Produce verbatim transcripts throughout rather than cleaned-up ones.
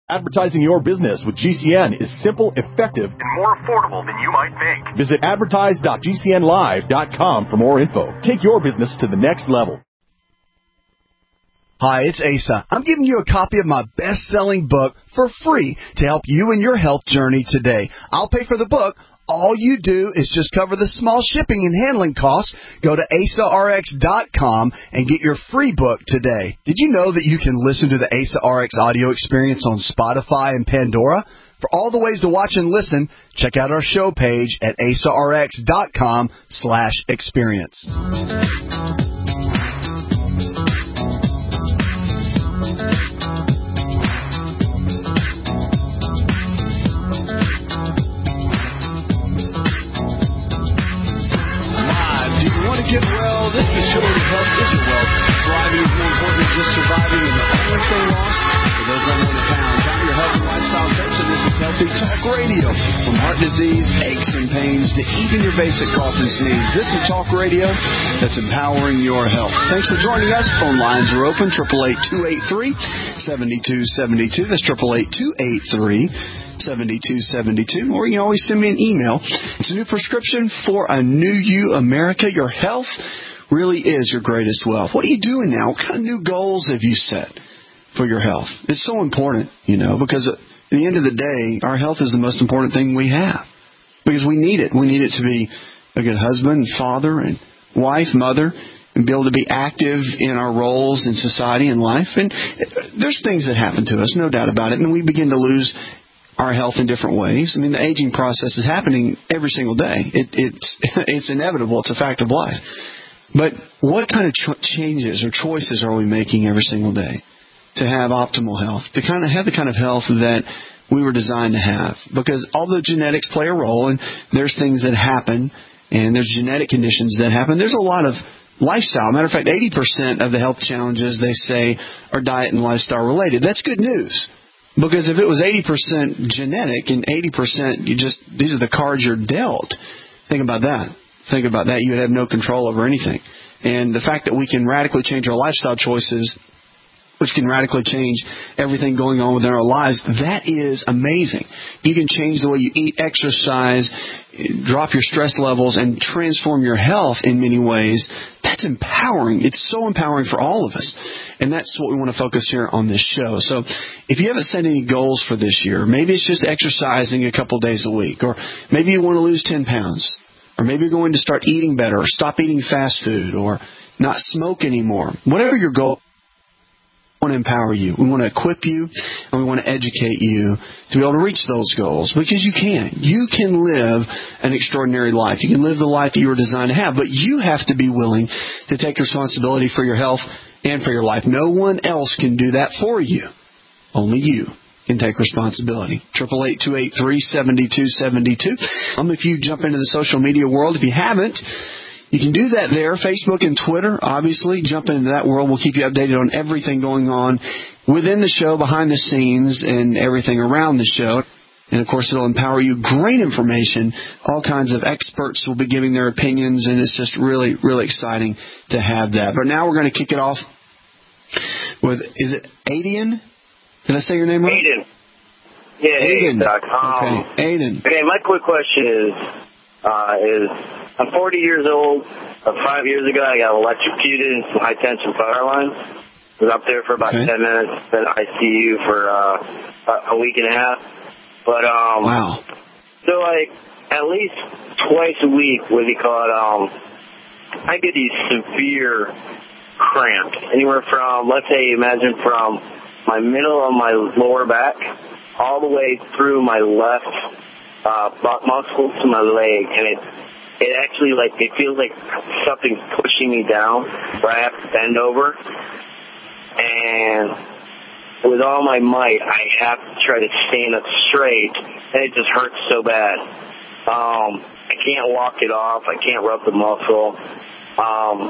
Advertising your business with G C N is simple, effective, and more affordable than you might think. Visit advertise dot g c n live dot com for more info. Take your business to the next level. Hi, it's Asa. I'm giving you a copy of my best-selling book for free to help you in your health journey today. I'll pay for the book. All you do is just cover the small shipping and handling costs. Go to asa r x dot com and get your free book today. Did you know that you can listen to the Asa R X audio experience on Spotify and Pandora? For all the ways to watch and listen, check out our show page at asa r x dot com slash experience. Get well. This is the show that health is your wealth. Thriving is more important than just surviving, and the only thing lost for those unwanted pounds. I'm your health and lifestyle coach, and this is Healthy Talk Radio. From heart disease, aches and pains, to even your basic cough and sneeze, this is Talk Radio that's empowering your health. Thanks for joining us. Phone lines are open, eight eight eight, two eight three, seven two seven two. That's eight eight eight, two eight three, seven two seven two. Or you can always send me an email. It's a new prescription for a new you, America. Your health really is your greatest wealth. What are you doing now? What kind of new goals have you set for your health? It's so important, you know, because at the end of the day, our health is the most important thing we have. Because we need it. We need it to be a good husband, father, and wife, mother, and be able to be active in our roles in society and life. And there's things that happen to us, no doubt about it, and we begin to lose our health in different ways. I mean, the aging process is happening every single day. It, it's it's inevitable. It's a fact of life. But what kind of ch- changes or choices are we making every single day to have optimal health, to kind of have the kind of health that we were designed to have? Because although genetics play a role, and there's things that happen, and there's genetic conditions that happen, there's a lot of lifestyle. Matter of fact, eighty percent of the health challenges, they say, are diet and lifestyle related. That's good news. Because if it was eighty percent genetic and eighty percent, you just these are the cards you're dealt. Think about that. Think about that. You would have no control over anything. And the fact that we can radically change our lifestyle choices, which can radically change everything going on within our lives, that is amazing. You can change the way you eat, exercise, drop your stress levels, and transform your health in many ways. That's empowering. It's so empowering for all of us. And that's what we want to focus here on this show. So if you haven't set any goals for this year, maybe it's just exercising a couple days a week, or maybe you want to lose ten pounds, or maybe you're going to start eating better, or stop eating fast food, or not smoke anymore. Whatever your goal, we want to empower you. We want to equip you, and we want to educate you to be able to reach those goals, because you can. You can live an extraordinary life. You can live the life that you were designed to have, but you have to be willing to take responsibility for your health and for your life. No one else can do that for you. Only you can take responsibility. eight eight eight, two eight three, seven two seven two. Um, if you jump into the social media world, if you haven't, you can do that there, Facebook and Twitter, obviously. Jump into that world. We'll keep you updated on everything going on within the show, behind the scenes, and everything around the show. And, of course, it'll empower you. Great information. All kinds of experts will be giving their opinions, and it's just really, really exciting to have that. But now we're going to kick it off with, is it Aidan? Did I say your name right? Aidan. Yeah, Aidan. Doc. Um, okay, Aidan. Okay, my quick question is, uh, is I'm forty years old. Uh, five years ago, I got electrocuted in some high-tension power lines. Was up there for about okay. ten minutes, been I C U for uh, a week and a half. But, um, wow. So, like, at least twice a week, what do you call it, um, I get these severe cramps. Anywhere from, let's say, imagine from my middle of my lower back all the way through my left uh, butt muscle to my leg. And it, it actually, like, it feels like something's pushing me down where I have to bend over. And with all my might, I have to try to stand up straight, and it just hurts so bad. Um, I can't walk it off. I can't rub the muscle. Um,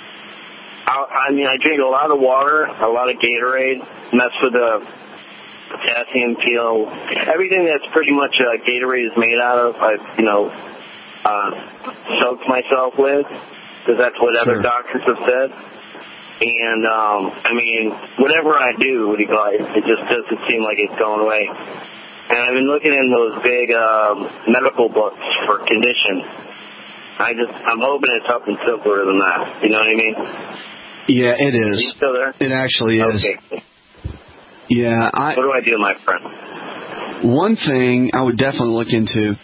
I, I mean, I drink a lot of water, a lot of Gatorade, mess with the potassium peel. Everything that's pretty much uh, Gatorade is made out of, I've, you know, uh, soaked myself with, because that's what sure. other doctors have said. And, um, I mean, whatever I do, what do you call it, it just doesn't seem like it's going away. And I've been looking in those big um, medical books for conditions. I just, I'm hoping it's something simpler than that. You know what I mean? Yeah, it is. Are you still there? It actually is. Okay. Yeah. I, what do I do, my friend? One thing I would definitely look into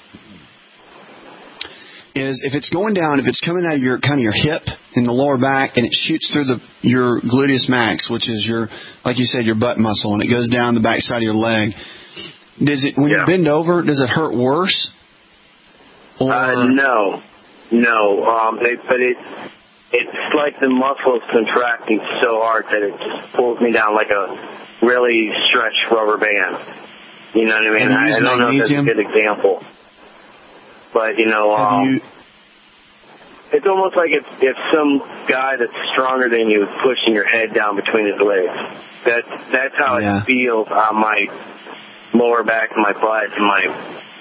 is if it's going down, if it's coming out of your kind of your hip in the lower back and it shoots through the your gluteus max, which is your, like you said, your butt muscle, and it goes down the back side of your leg. Does it, when yeah. you bend over, does it hurt worse? Or? Uh, no, no. Um, it, but it it's like the muscle is contracting so hard that it just pulls me down like a really stretched rubber band. You know what I mean? I, I don't know if that's a good example. But, you know, um, you... it's almost like if, if some guy that's stronger than you is pushing your head down between his legs. That, that's how yeah. it feels on my lower back and my butt and my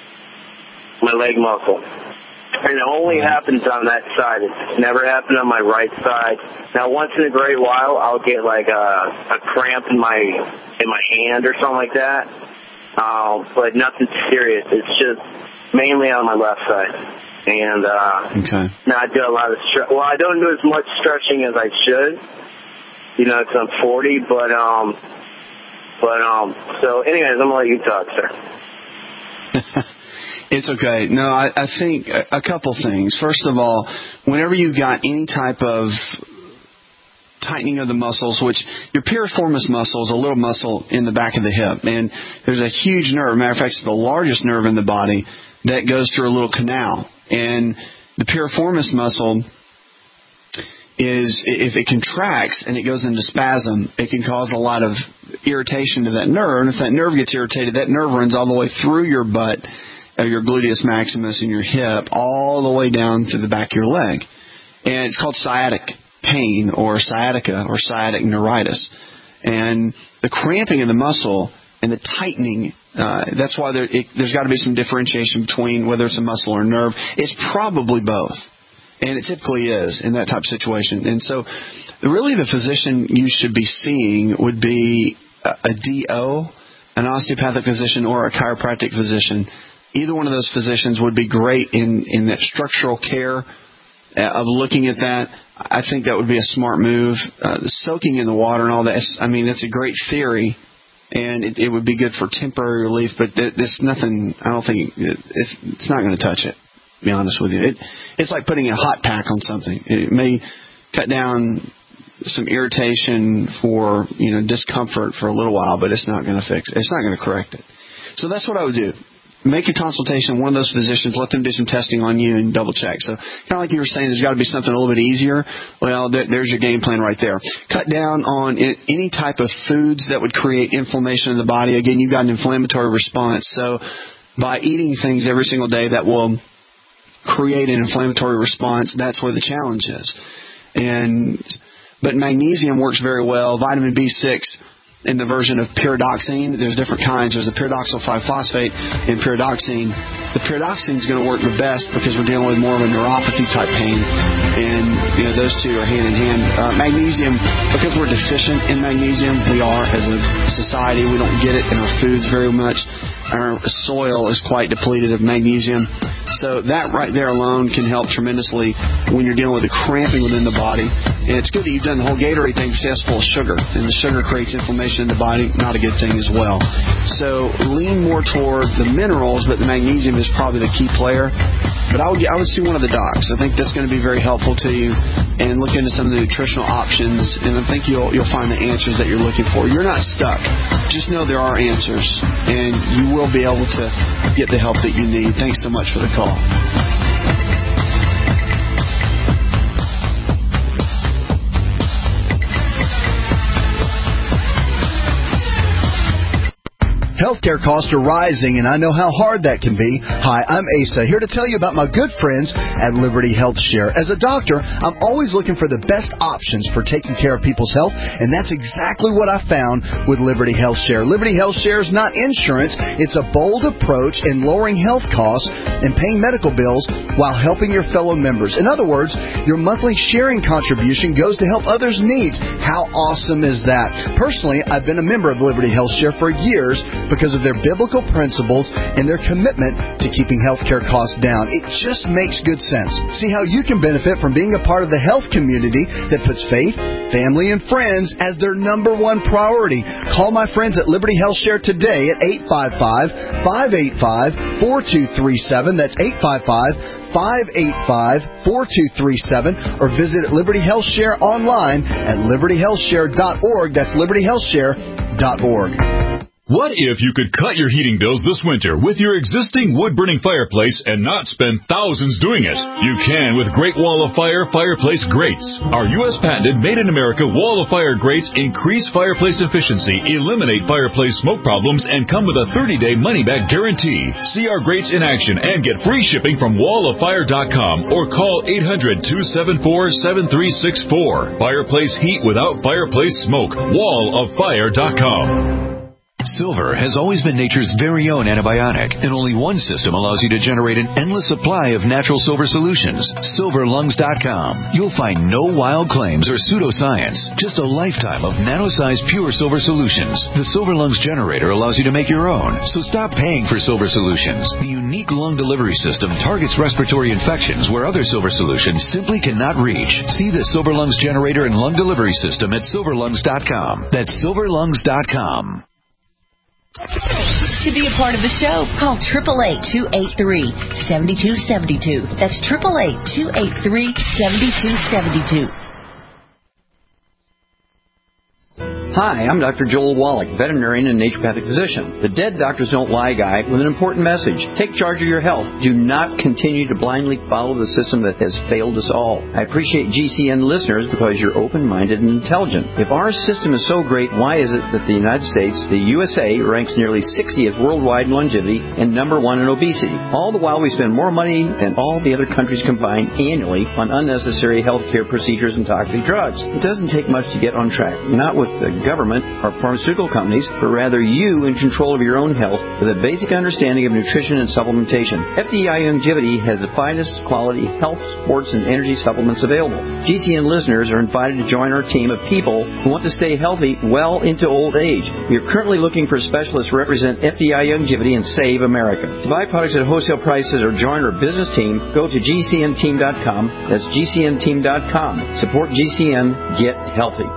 my leg muscle. And it only yeah. happens on that side. It's never happened on my right side. Now, once in a great while, I'll get like a, a cramp in my in my hand or something like that. Um, but nothing serious. It's just mainly on my left side. And uh, okay. now I do a lot of stretch. Well, I don't do as much stretching as I should. You know, it's I'm forty, but um, but um. So, anyways, I'm gonna let you talk, sir. It's okay. No, I, I think a, a couple things. First of all, whenever you've got any type of tightening of the muscles, which your piriformis muscle is a little muscle in the back of the hip, and there's a huge nerve. Matter of fact, it's the largest nerve in the body that goes through a little canal. And the piriformis muscle is, if it contracts and it goes into spasm, it can cause a lot of irritation to that nerve. And if that nerve gets irritated, that nerve runs all the way through your butt, or your gluteus maximus and your hip, all the way down to the back of your leg. And it's called sciatic pain or sciatica or sciatic neuritis. And the cramping of the muscle and the tightening, uh, that's why there, it, there's got to be some differentiation between whether it's a muscle or a nerve. It's probably both. And it typically is in that type of situation. And so really the physician you should be seeing would be a, a D O, an osteopathic physician, or a chiropractic physician. Either one of those physicians would be great in, in that structural care of looking at that. I think that would be a smart move. Uh, the soaking in the water and all that, I mean, it's a great theory, and it, it would be good for temporary relief, but there's nothing, I don't think, it's, it's not going to touch it, to be honest with you. It, it's like putting a hot pack on something. It may cut down some irritation for, you know, discomfort for a little while, but it's not going to fix it. It's not going to correct it. So that's what I would do. Make a consultation with one of those physicians. Let them do some testing on you and double check. So kind of like you were saying, there's got to be something a little bit easier. Well, there, there's your game plan right there. Cut down on it, any type of foods that would create inflammation in the body. Again, you've got an inflammatory response. So by eating things every single day that will create an inflammatory response, that's where the challenge is. And but magnesium works very well. Vitamin B six. In the version of pyridoxine, there's different kinds. There's a pyridoxal five phosphate and pyridoxine. The pyridoxine is going to work the best because we're dealing with more of a neuropathy type pain, and you know those two are hand in hand. Uh, magnesium, because we're deficient in magnesium, we are as a society. We don't get it in our foods very much. Our soil is quite depleted of magnesium. So that right there alone can help tremendously when you're dealing with the cramping within the body. And it's good that you've done the whole Gatorade thing because it's full of sugar. And the sugar creates inflammation in the body. Not a good thing as well. So lean more toward the minerals, but the magnesium is probably the key player. But I would, I would see one of the docs. I think that's going to be very helpful to you. And look into some of the nutritional options. And I think you'll, you'll find the answers that you're looking for. You're not stuck. Just know there are answers. And you will be able to get the help that you need. Thanks so much for the call. Healthcare costs are rising, and I know how hard that can be. Hi, I'm Asa, here to tell you about my good friends at Liberty Health Share. As a doctor, I'm always looking for the best options for taking care of people's health, and that's exactly what I found with Liberty Health Share. Liberty Health Share is not insurance. It's a bold approach in lowering health costs and paying medical bills while helping your fellow members. In other words, your monthly sharing contribution goes to help others' needs. How awesome is that? Personally, I've been a member of Liberty Health Share for years because of their biblical principles and their commitment to keeping healthcare costs down. It just makes good sense. See how you can benefit from being a part of the health community that puts faith, family, and friends as their number one priority. Call my friends at Liberty Health Share today at eight five five, five eight five, four two three seven. That's eight five five, five eight five, four two three seven. Or visit Liberty Health Share online at liberty health share dot org. That's liberty health share dot org. What if you could cut your heating bills this winter with your existing wood-burning fireplace and not spend thousands doing it? You can with Great Wall of Fire fireplace grates. Our U S patented made-in-America Wall of Fire grates increase fireplace efficiency, eliminate fireplace smoke problems, and come with a thirty-day money-back guarantee. See our grates in action and get free shipping from wall of fire dot com or call eight hundred, two seven four, seven three six four. Fireplace heat without fireplace smoke. wall of fire dot com. Silver has always been nature's very own antibiotic, and only one system allows you to generate an endless supply of natural silver solutions. silver lungs dot com. You'll find no wild claims or pseudoscience, just a lifetime of nano-sized pure silver solutions. The Silver Lungs generator allows you to make your own, so stop paying for silver solutions. The unique lung delivery system targets respiratory infections where other silver solutions simply cannot reach. See the Silver Lungs generator and lung delivery system at silver lungs dot com. That's silver lungs dot com. To be a part of the show, call eight eight eight, two eight three, seven two seven two. That's eight eight eight, two eight three, seven two seven two. Hi, I'm Doctor Joel Wallach, veterinarian and naturopathic physician. The Dead Doctors Don't Lie guy with an important message. Take charge of your health. Do not continue to blindly follow the system that has failed us all. I appreciate G C N listeners because you're open-minded and intelligent. If our system is so great, why is it that the United States, the U S A, ranks nearly sixtieth worldwide in longevity and number one in obesity? All the while we spend more money than all the other countries combined annually on unnecessary healthcare procedures and toxic drugs. It doesn't take much to get on track. Not with the government or pharmaceutical companies, but rather you in control of your own health with a basic understanding of nutrition and supplementation. F D I Longevity has the finest quality health, sports, and energy supplements available. G C N listeners are invited to join our team of people who want to stay healthy well into old age. We are currently looking for specialists to represent F D I Longevity and Save America. To buy products at wholesale prices or join our business team, go to G C N team dot com. That's G C N team dot com. Support G C N. Get healthy.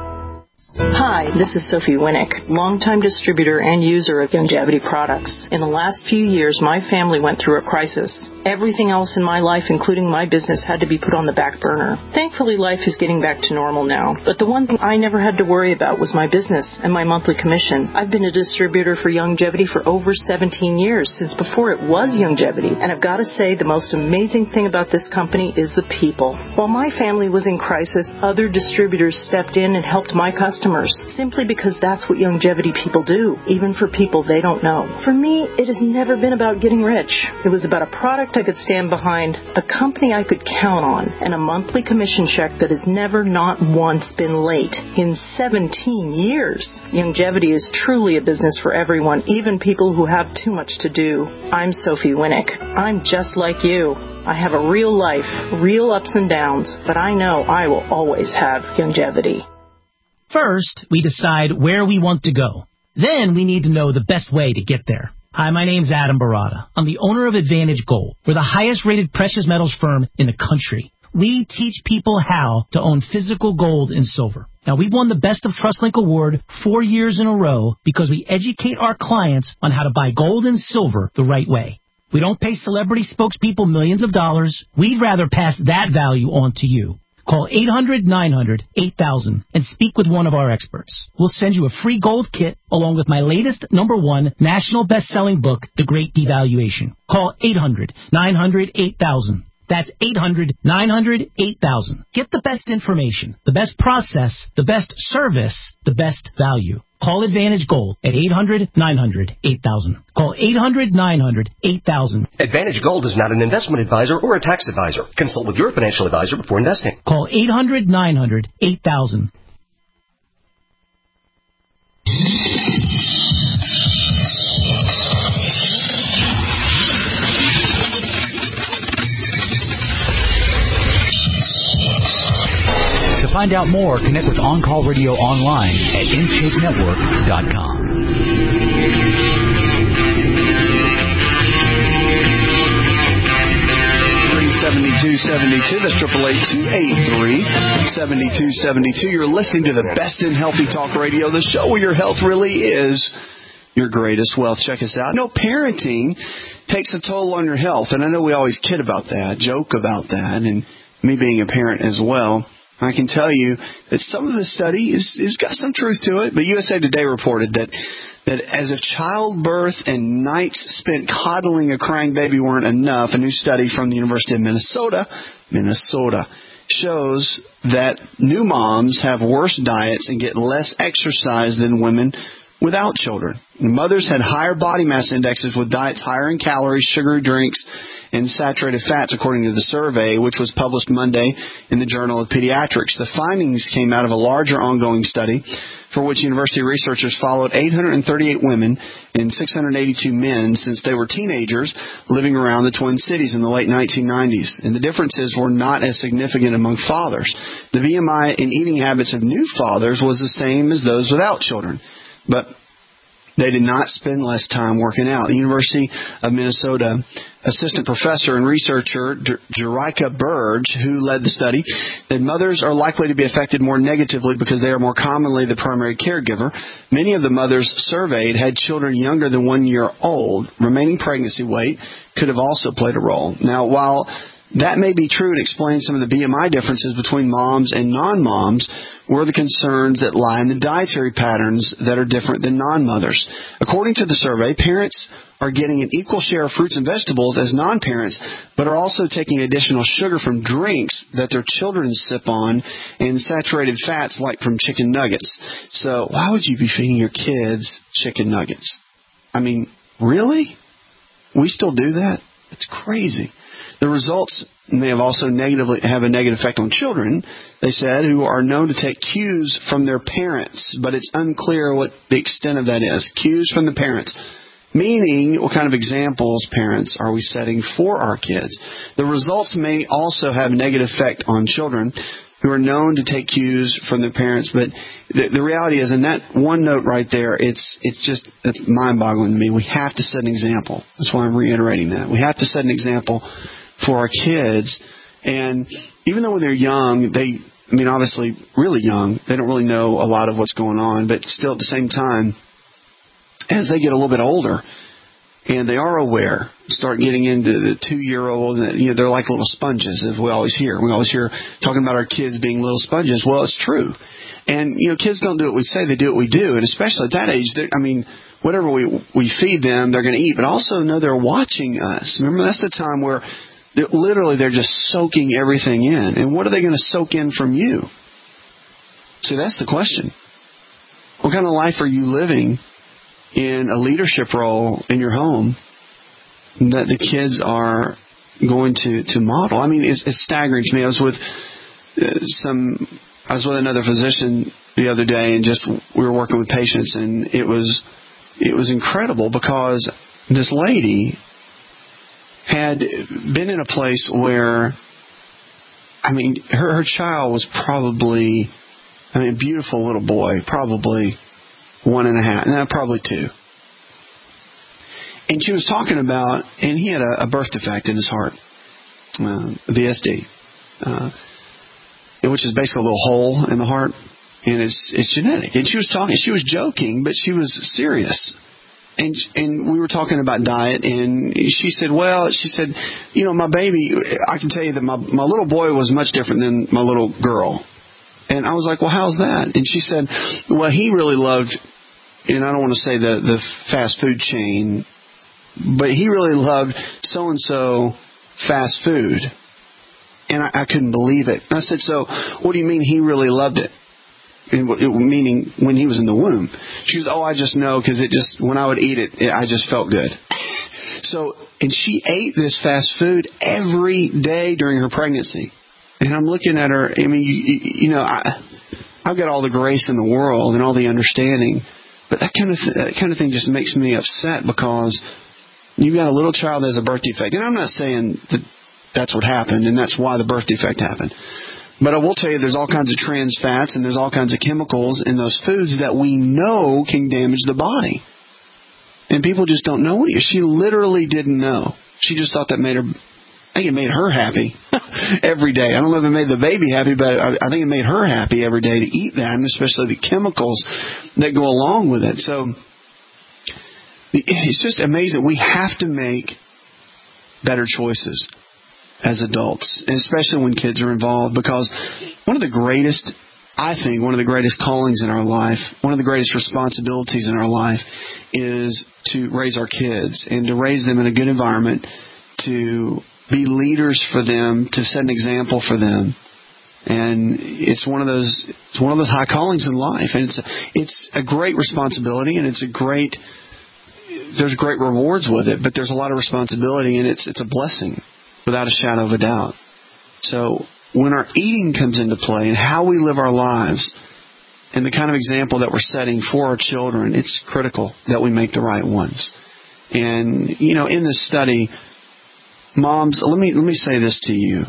Hi, this is Sophie Winnick, longtime distributor and user of Longevity products. In the last few years, my family went through a crisis. Everything else in my life, including my business, had to be put on the back burner. Thankfully, life is getting back to normal now. But the one thing I never had to worry about was my business and my monthly commission. I've been a distributor for Longevity for over seventeen years, since before it was Longevity. And I've got to say, the most amazing thing about this company is the people. While my family was in crisis, other distributors stepped in and helped my customers, simply because that's what Longevity people do, even for people they don't know. For me, it has never been about getting rich. It was about a product I could stand behind, a company I could count on, and a monthly commission check that has never not once been late in seventeen years. Longevity is truly a business for everyone, even people who have too much to do. I'm Sophie Winnick. I'm just like you. I have a real life, real ups and downs, but I know I will always have Longevity. First, we decide where we want to go. Then we need to know the best way to get there. Hi, my name's Adam Barada. I'm the owner of Advantage Gold. We're the highest-rated precious metals firm in the country. We teach people how to own physical gold and silver. Now, we've won the Best of TrustLink Award four years in a row because we educate our clients on how to buy gold and silver the right way. We don't pay celebrity spokespeople millions of dollars. We'd rather pass that value on to you. Call eight hundred, nine hundred, eight thousand and speak with one of our experts. We'll send you a free gold kit along with my latest number one national best-selling book, The Great Devaluation. Call eight hundred, nine hundred, eight thousand. That's eight hundred, nine hundred, eight thousand. Get the best information, the best process, the best service, the best value. Call Advantage Gold at eight hundred, nine hundred, eight thousand. Call eight hundred, nine hundred, eight thousand. Advantage Gold is not an investment advisor or a tax advisor. Consult with your financial advisor before investing. Call eight hundred, nine hundred, eight thousand. To find out more, connect with On Call Radio online at intake network dot com. seventy-two seventy-two. That's triple eight two eight three seventy-two seventy-two. You're listening to the best in healthy talk radio, the show where your health really is your greatest wealth. Check us out. No, parenting takes a toll on your health, and I know we always kid about that, joke about that, and me being a parent as well. I can tell you that some of the study is, is got some truth to it, but U S A Today reported that that as if childbirth and nights spent coddling a crying baby weren't enough, a new study from the University of Minnesota, Minnesota, shows that new moms have worse diets and get less exercise than women without children. Mothers had higher body mass indexes with diets higher in calories, sugary drinks, and saturated fats, according to the survey, which was published Monday in the Journal of Pediatrics. The findings came out of a larger ongoing study for which university researchers followed eight hundred thirty-eight women and six hundred eighty-two men since they were teenagers living around the Twin Cities in the late nineteen nineties. And the differences were not as significant among fathers. The B M I and eating habits of new fathers was the same as those without children. But they did not spend less time working out. The University of Minnesota assistant professor and researcher Jericka Burge, who led the study, that mothers are likely to be affected more negatively because they are more commonly the primary caregiver. Many of the mothers surveyed had children younger than one year old. Remaining pregnancy weight could have also played a role. Now, while that may be true to explain some of the B M I differences between moms and non-moms, were the concerns that lie in the dietary patterns that are different than non-mothers. According to the survey, parents are getting an equal share of fruits and vegetables as non-parents, but are also taking additional sugar from drinks that their children sip on and saturated fats like from chicken nuggets. So why would you be feeding your kids chicken nuggets? I mean, really? We still do that? It's crazy. The results may have also negatively have a negative effect on children, they said, who are known to take cues from their parents, but it's unclear what the extent of that is. Cues from the parents. Meaning, what kind of examples, parents, are we setting for our kids? The results may also have a negative effect on children who are known to take cues from their parents, but the, the reality is, in that one note right there, it's it's just it's mind-boggling to me. We have to set an example. That's why I'm reiterating that. We have to set an example for our kids, and even though when they're young, they, I mean, obviously really young, they don't really know a lot of what's going on, but still at the same time, as they get a little bit older, and they are aware, start getting into the two-year-old, you know, they're like little sponges, as we always hear. We always hear talking about our kids being little sponges. Well, it's true. And, you know, kids don't do what we say, they do what we do. And especially at that age, I mean, whatever we we feed them, they're going to eat. But also know they're watching us. Remember, that's the time where they're, literally they're just soaking everything in. And what are they going to soak in from you? See, that's the question. What kind of life are you living in a leadership role in your home that the kids are going to, to model? I mean, it's, it's staggering to me. I was with uh, some, I was with another physician the other day, and just we were working with patients, and it was it was incredible because this lady had been in a place where, I mean, her, her child was probably, I mean, a beautiful little boy, probably one and a half, no, probably two. And she was talking about, and he had a, a birth defect in his heart, uh, V S D, uh, which is basically a little hole in the heart, and it's it's genetic. And she was talking, she was joking, but she was serious. And and we were talking about diet, and she said, well, she said, you know, my baby, I can tell you that my my little boy was much different than my little girl. And I was like, well, how's that? And she said, well, he really loved, and I don't want to say the, the fast food chain, but he really loved so-and-so fast food. And I, I couldn't believe it. And I said, so what do you mean he really loved it? It, it, meaning when he was in the womb. She goes, oh, I just know because it just, when I would eat it, it, I just felt good. So, and she ate this fast food every day during her pregnancy. And I'm looking at her, I mean, you, you know, I, I've got all the grace in the world and all the understanding, but that kind of th- that kind of thing just makes me upset because you've got a little child that has a birth defect. And I'm not saying that that's what happened and that's why the birth defect happened. But I will tell you there's all kinds of trans fats and there's all kinds of chemicals in those foods that we know can damage the body. And people just don't know it. She literally didn't know. She just thought that made her, I think it made her happy every day. I don't know if it made the baby happy, but I think it made her happy every day to eat that, and especially the chemicals that go along with it. So it's just amazing. We have to make better choices as adults, and especially when kids are involved, because one of the greatest, I think, one of the greatest callings in our life, one of the greatest responsibilities in our life is to raise our kids and to raise them in a good environment, to be leaders for them, to set an example for them. And it's one of those it's one of those high callings in life, and it's a, it's a great responsibility, and it's a great there's great rewards with it, but there's a lot of responsibility, and it's it's a blessing without a shadow of a doubt. So when our eating comes into play and how we live our lives and the kind of example that we're setting for our children, it's critical that we make the right ones. And you know, in this study, moms, let me let me say this to you.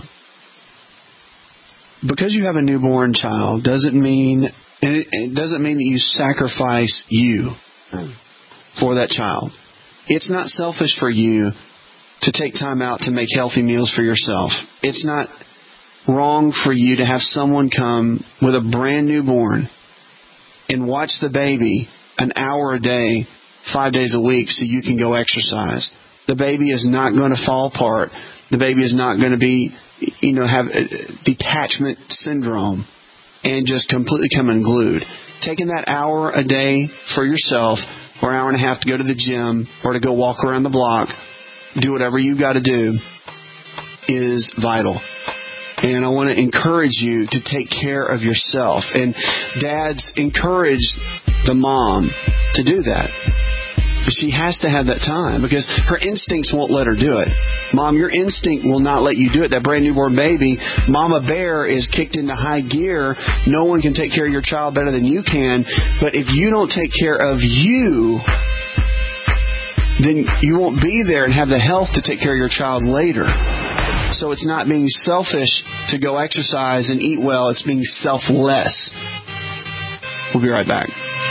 Because you have a newborn child doesn't mean it, it doesn't mean that you sacrifice you for that child. It's not selfish for you to take time out to make healthy meals for yourself. It's not wrong for you to have someone come with a brand newborn and watch the baby an hour a day, five days a week, so you can go exercise. The baby is not going to fall apart. The baby is not going to be, you know, have detachment syndrome and just completely come unglued. Taking that hour a day for yourself, or an hour and a half to go to the gym, or to go walk around the block, do whatever you've got to do, is vital. And I want to encourage you to take care of yourself. And dads, encourage the mom to do that. She has to have that time because her instincts won't let her do it. Mom, your instinct will not let you do it. That brand newborn baby, Mama Bear is kicked into high gear. No one can take care of your child better than you can. But if you don't take care of you, then you won't be there and have the health to take care of your child later. So it's not being selfish to go exercise and eat well. It's being selfless. We'll be right back.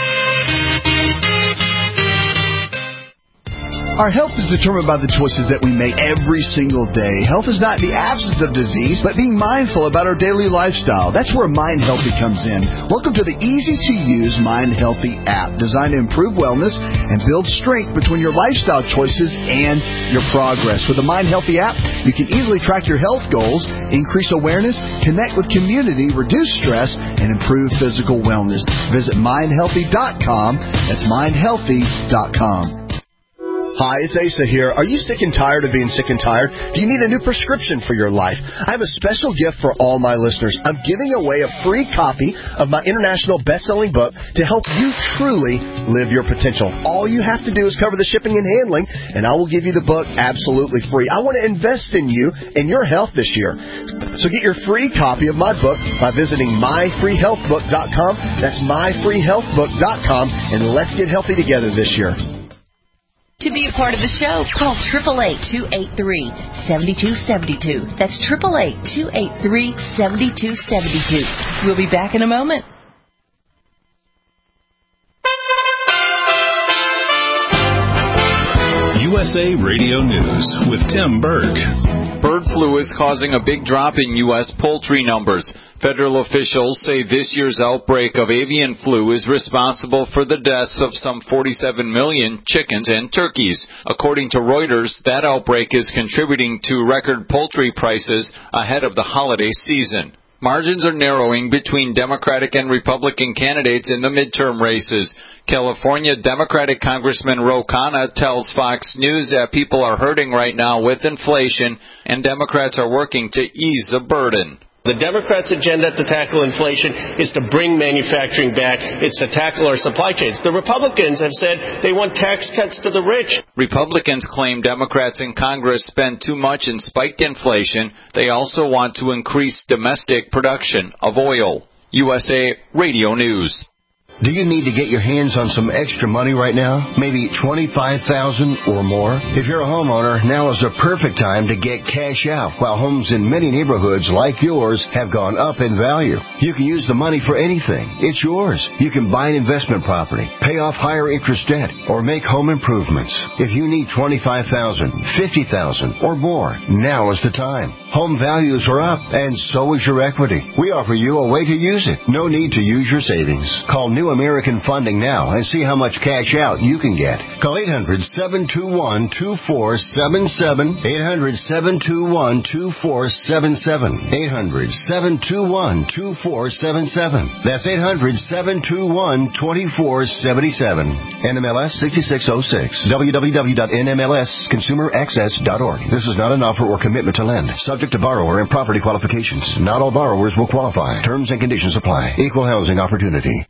Our health is determined by the choices that we make every single day. Health is not the absence of disease, but being mindful about our daily lifestyle. That's where Mind Healthy comes in. Welcome to the easy-to-use Mind Healthy app, designed to improve wellness and build strength between your lifestyle choices and your progress. With the Mind Healthy app, you can easily track your health goals, increase awareness, connect with community, reduce stress, and improve physical wellness. Visit mind healthy dot com. That's mind healthy dot com. Hi, it's Asa here. Are you sick and tired of being sick and tired? Do you need a new prescription for your life? I have a special gift for all my listeners. I'm giving away a free copy of my international best-selling book to help you truly live your potential. All you have to do is cover the shipping and handling, and I will give you the book absolutely free. I want to invest in you and your health this year. So get your free copy of my book by visiting my free health book dot com. That's my free health book dot com, and let's get healthy together this year. To be a part of the show, call eight eight eight, two eight three, seven two seven two. That's eight eight eight, two eight three, seven two seven two. We'll be back in a moment. U S A Radio News with Tim Berg. Bird flu is causing a big drop in U S poultry numbers. Federal officials say this year's outbreak of avian flu is responsible for the deaths of some forty-seven million chickens and turkeys. According to Reuters, that outbreak is contributing to record poultry prices ahead of the holiday season. Margins are narrowing between Democratic and Republican candidates in the midterm races. California Democratic Congressman Ro Khanna tells Fox News that people are hurting right now with inflation, and Democrats are working to ease the burden. The Democrats' agenda to tackle inflation is to bring manufacturing back. It's to tackle our supply chains. The Republicans have said they want tax cuts to the rich. Republicans claim Democrats in Congress spend too much and spiked inflation. They also want to increase domestic production of oil. U S A Radio News. Do you need to get your hands on some extra money right now? Maybe twenty-five thousand dollars or more? If you're a homeowner, now is the perfect time to get cash out while homes in many neighborhoods like yours have gone up in value. You can use the money for anything. It's yours. You can buy an investment property, pay off higher interest debt, or make home improvements. If you need twenty-five thousand dollars, fifty thousand dollars or more, now is the time. Home values are up, and so is your equity. We offer you a way to use it. No need to use your savings. Call New American Funding now and see how much cash out you can get. Call eight hundred, seven two one, two four seven seven, eight hundred, seven two one, two four seven seven, eight hundred, seven two one, two four seven seven. That's eight hundred, seven two one, two four seven seven. N M L S sixty-six oh six. w w w dot n m l s consumer access dot org. This is not an offer or commitment to lend. Subject to borrower and property qualifications. Not all borrowers will qualify. Terms and conditions apply. Equal housing opportunity.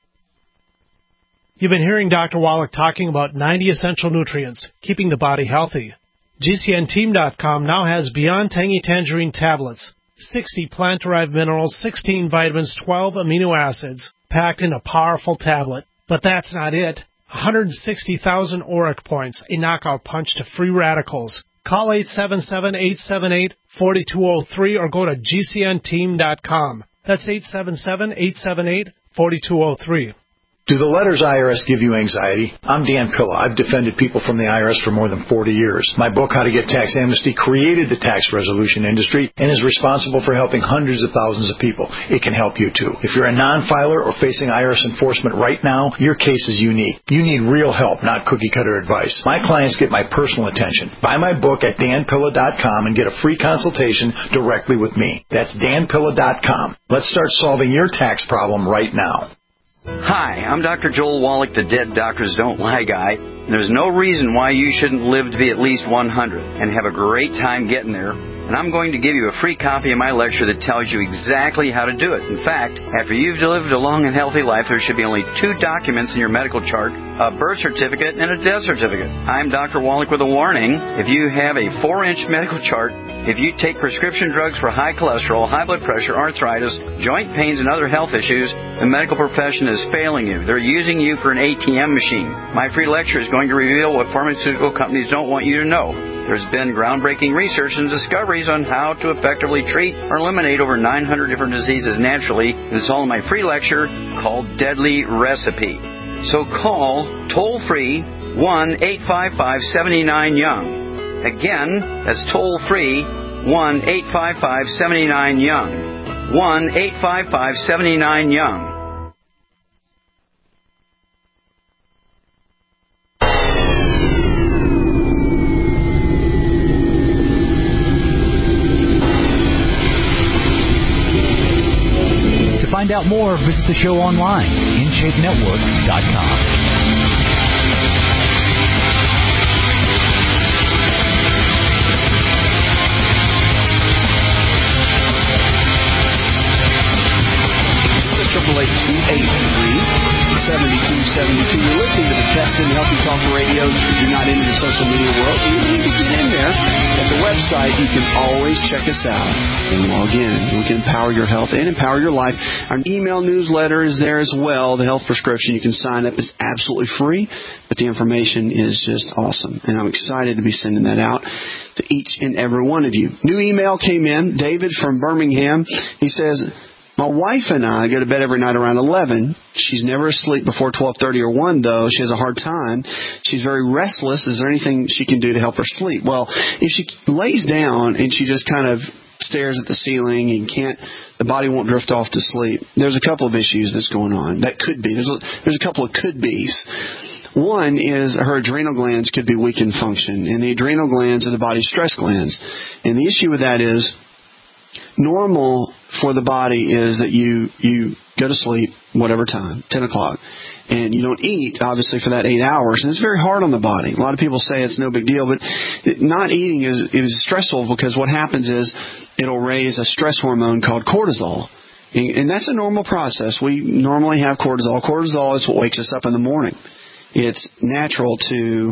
You've been hearing Doctor Wallach talking about ninety essential nutrients, keeping the body healthy. G C N team dot com now has Beyond Tangy Tangerine tablets, sixty plant-derived minerals, sixteen vitamins, twelve amino acids, packed in a powerful tablet. But that's not it. one hundred sixty thousand auric points, a knockout punch to free radicals. Call eight seven seven, eight seven eight, four two zero three or go to G C N team dot com. That's eight seven seven, eight seven eight, four two zero three. Do the letters I R S give you anxiety? I'm Dan Pilla. I've defended people from the I R S for more than forty years. My book, How to Get Tax Amnesty, created the tax resolution industry and is responsible for helping hundreds of thousands of people. It can help you, too. If you're a non-filer or facing I R S enforcement right now, your case is unique. You need real help, not cookie-cutter advice. My clients get my personal attention. Buy my book at dan pilla dot com and get a free consultation directly with me. That's dan pilla dot com. Let's start solving your tax problem right now. Hi, I'm Doctor Joel Wallach, the Dead Doctors Don't Lie guy. There's no reason why you shouldn't live to be at least one hundred and have a great time getting there. And I'm going to give you a free copy of my lecture that tells you exactly how to do it. In fact, after you've lived a long and healthy life, there should be only two documents in your medical chart, a birth certificate and a death certificate. I'm Doctor Wallach with a warning. If you have a four-inch medical chart, if you take prescription drugs for high cholesterol, high blood pressure, arthritis, joint pains, and other health issues, the medical profession is failing you. They're using you for an A T M machine. My free lecture is going to reveal what pharmaceutical companies don't want you to know. There's been groundbreaking research and discoveries on how to effectively treat or eliminate over nine hundred different diseases naturally. And it's all in my free lecture called Deadly Recipe. So call toll-free one eight five five, seven nine, young. Again, that's toll-free one eight five five, seven nine, young. one eight five five, seven nine, young. To find out more, visit the show online, in shape network dot com. triple eight, two eight three, seven two seven two. You're listening to the best in healthy talk radio. If you're not into the social media world, you need to get in there. At the website, you can always check us out and log in. We can empower your health and empower your life. Our email newsletter is there as well. The health prescription, you can sign up. It's absolutely free, but the information is just awesome. And I'm excited to be sending that out to each and every one of you. New email came in. David from Birmingham. He says, my wife and I go to bed every night around eleven. She's never asleep before twelve thirty or one, though. She has a hard time. She's very restless. Is there anything she can do to help her sleep? Well, if she lays down and she just kind of stares at the ceiling and can't, the body won't drift off to sleep, there's a couple of issues that's going on. That could be. There's a, there's a couple of could-bes. One is her adrenal glands could be weak in function, and the adrenal glands are the body's stress glands. And the issue with that is, normal for the body is that you, you go to sleep, whatever time, ten o'clock, and you don't eat, obviously, for that eight hours. And it's very hard on the body. A lot of people say it's no big deal, but not eating is, is stressful because what happens is it'll raise a stress hormone called cortisol. And, and that's a normal process. We normally have cortisol. Cortisol is what wakes us up in the morning. It's natural to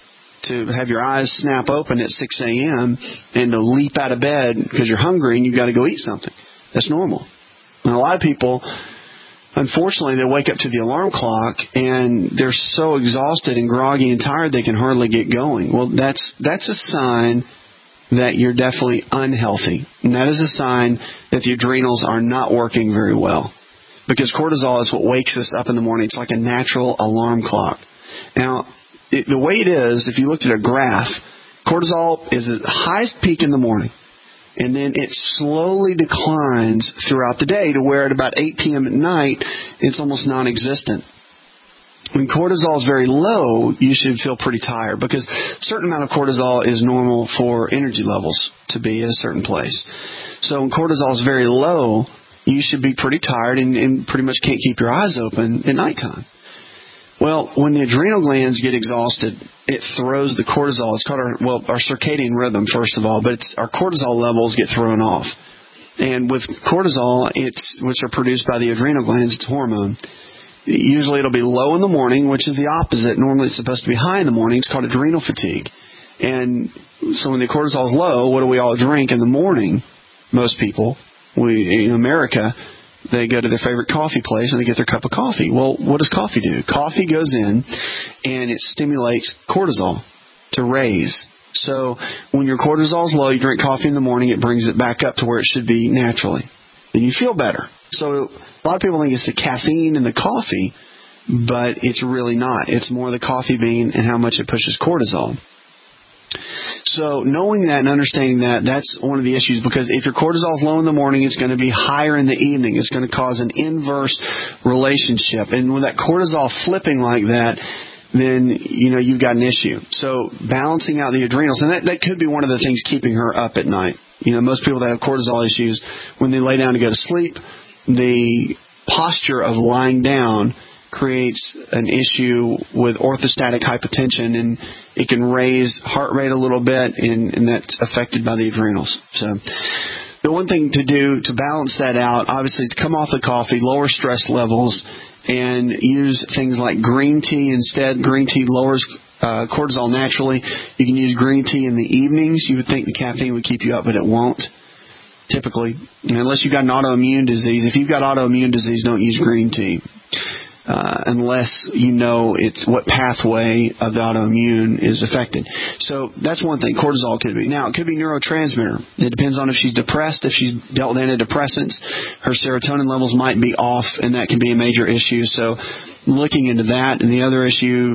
to have your eyes snap open at six a.m. and to leap out of bed because you're hungry and you've got to go eat something. That's normal. And a lot of people, unfortunately, they wake up to the alarm clock and they're so exhausted and groggy and tired they can hardly get going. Well, that's that's a sign that you're definitely unhealthy. And that is a sign that the adrenals are not working very well. Because cortisol is what wakes us up in the morning. It's like a natural alarm clock. Now, it, the way it is, if you looked at a graph, cortisol is at the highest peak in the morning. And then it slowly declines throughout the day to where at about eight p.m. at night, it's almost non-existent. When cortisol is very low, you should feel pretty tired because a certain amount of cortisol is normal for energy levels to be at a certain place. So when cortisol is very low, you should be pretty tired and, and pretty much can't keep your eyes open at nighttime. Well, when the adrenal glands get exhausted, it throws the cortisol. It's called our, well, our circadian rhythm, first of all, but it's, our cortisol levels get thrown off. And with cortisol, it's which are produced by the adrenal glands, it's a hormone. Usually it'll be low in the morning, which is the opposite. Normally it's supposed to be high in the morning. It's called adrenal fatigue. And so when the cortisol is low, what do we all drink in the morning? Most people, we in America, they go to their favorite coffee place and they get their cup of coffee. Well, what does coffee do? Coffee goes in and it stimulates cortisol to raise. So when your cortisol is low, you drink coffee in the morning, it brings it back up to where it should be naturally. Then you feel better. So a lot of people think it's the caffeine in the coffee, but it's really not. It's more the coffee bean and how much it pushes cortisol. So knowing that and understanding that, that's one of the issues because if your cortisol is low in the morning, it's going to be higher in the evening. It's going to cause an inverse relationship. And with that cortisol flipping like that, then, you know, you've got an issue. So balancing out the adrenals, and that, that could be one of the things keeping her up at night. You know, most people that have cortisol issues, when they lay down to go to sleep, the posture of lying down creates an issue with orthostatic hypotension, and it can raise heart rate a little bit, and, and that's affected by the adrenals. So the one thing to do to balance that out, obviously, is to come off the coffee, lower stress levels, and use things like green tea instead. Green tea lowers uh, cortisol naturally. You can use green tea in the evenings. You would think the caffeine would keep you up, but it won't. Typically, unless you've got an autoimmune disease. If you've got autoimmune disease, don't use green tea. Uh, unless you know it's what pathway of the autoimmune is affected. So that's one thing. Cortisol could be. Now, it could be neurotransmitter. It depends on if she's depressed, if she's dealt with antidepressants. Her serotonin levels might be off, and that can be a major issue. So looking into that. And the other issue